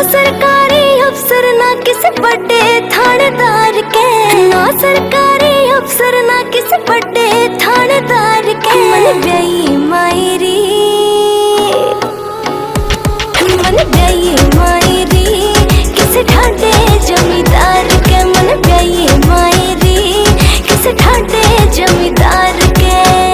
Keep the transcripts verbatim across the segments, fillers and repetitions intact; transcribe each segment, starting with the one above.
सरकारी अफसर ना किसी बड़े थानेदार के, ना सरकारी अफसर ना किसी बड़े थानेदार के। मन ब्याई मायरी, मन ब्याई मायरी किसी ठाडे जमींदार के। मन ब्याई मायरी किसी ठाडे जमींदार के।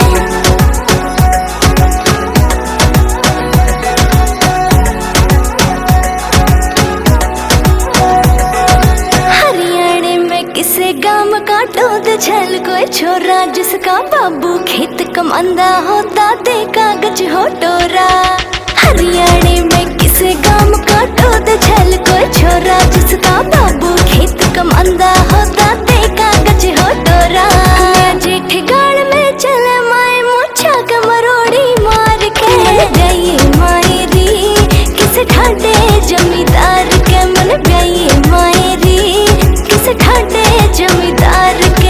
हरियाणा में किसे गांव का टोद झल कोई छोरा, जिसका बाबू खेत कमांदा होता दे कागज हो टोरा। हरियाणा में किसे गांव का टोद झल कोई छोरा, जिसका बाबू खेत कमांदा होता दे कागज हो टोरा। जेठ गाड़ में चले माए मोछा का मरोड़ी मार के। गई मायरी किसे ठाडे जमींदार के। मन गई मायरी किसे ठाडे जमींदार के।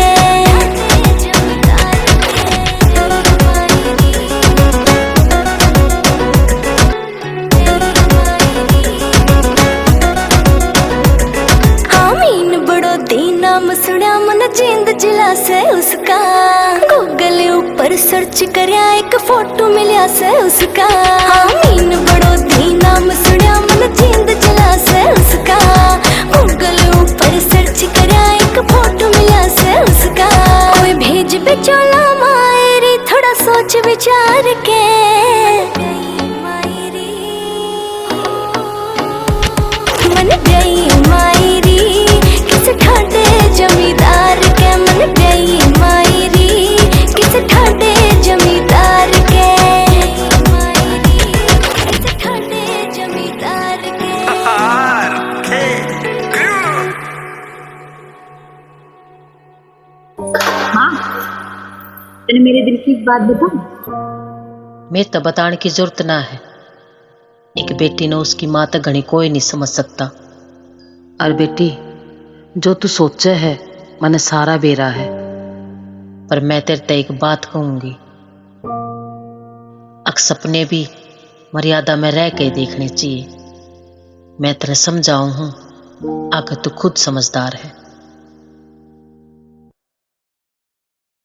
नाम सुना मन जींद जिला से उसका, गूगल ऊपर सर्च करया एक फोटो मिला से उसका। मीन बड़ो दी नाम सुना मन जींद जिला से उसका, गूगल ऊपर सर्च करया एक फोटो मिला से उसका। कोई भेज बेचोला मायरी थोड़ा सोच विचार के। मन गई मायरी किसे ठाडे जमींदार के। मन गई मायरी किसे ठाडे जमींदार के। मायरी किसे ठाडे जमींदार के। माँ, तने मेरे दिल की एक बात बता। मैं तो बताने की जरूरत ना है। एक बेटी ने उसकी माँ तक घनी कोई नहीं समझ सकता। और बेटी, जो तू सोचे है मैंने सारा बेरा है, पर मैं तेरे ते एक बात कहूंगी। अक सपने भी मर्यादा में रह के देखने चाहिए। मैं तेरे समझाऊं हूं, आगे तू खुद समझदार है।